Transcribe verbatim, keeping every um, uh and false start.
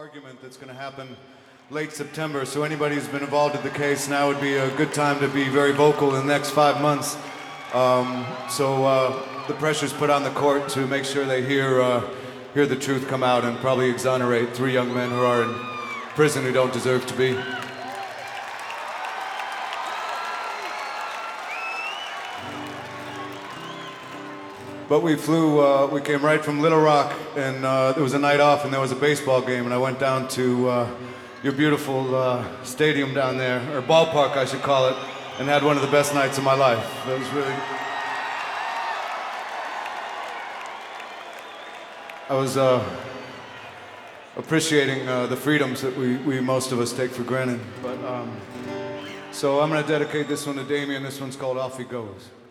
argument that's going to happen late September, so anybody who's been involved in the case, now would be a good time to be very vocal in the next five months. Um, so uh, the pressure's put on the court to make sure they hear, uh, hear the truth come out and probably exonerate three young men who are in prison who don't deserve to be. But we flew, uh, we came right from Little Rock, and uh, there was a night off and there was a baseball game, and I went down to uh, your beautiful uh, stadium down there, or ballpark I should call it, and had one of the best nights of my life. That was really... I was uh, appreciating uh, the freedoms that we, we, most of us, take for granted. But um, so I'm gonna dedicate this one to Damien. This one's called Off He Goes.